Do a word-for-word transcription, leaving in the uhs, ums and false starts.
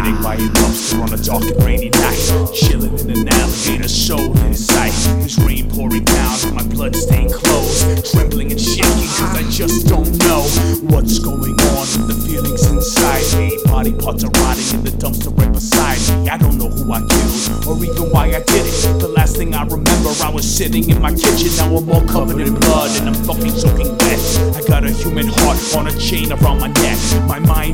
sitting by a dumpster on a dark and rainy night, chilling in an alligator soul in sight. There's rain pouring down on my bloodstained clothes, trembling and shaking cause I just don't know what's going on with the feelings inside me. Body parts are rotting in the dumpster right beside me. I don't know who I killed or even why I did it. The last thing I remember, I was sitting in my kitchen. Now I'm all covered in blood and I'm fucking soaking wet. I got a human heart on a chain around my neck. My mind